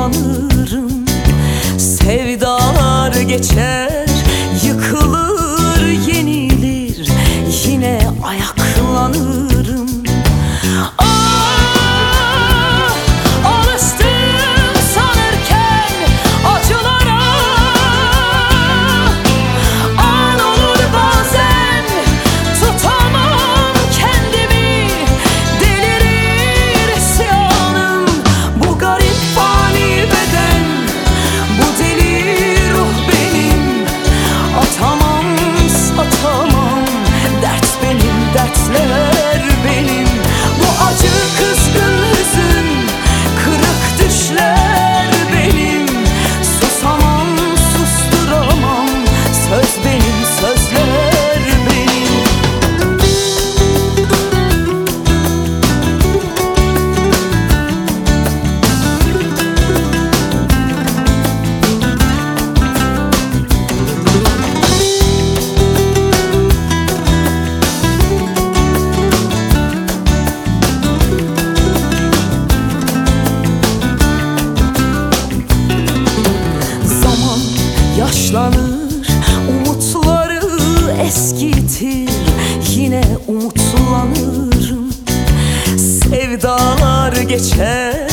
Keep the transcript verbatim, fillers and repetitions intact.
ayaklanırım. Sevdalar geçer, yıkılır, yenilir, yine ayaklanırım. Ah, alıştım sanırken acılara. An olur bazen, tutamam kendimi, delirir isyanım. Bu garip fani beden, bu deli ruh benim. Atamam, satamam, dert benim, dertler benim. Bu acı kızgın hüzün, kırık düşler benim. Susamam, susturamam, söz benim, sözler benim. Zaman yaşlanır, umutları eskitir, yine umutlanırım. Sevdalar geçer,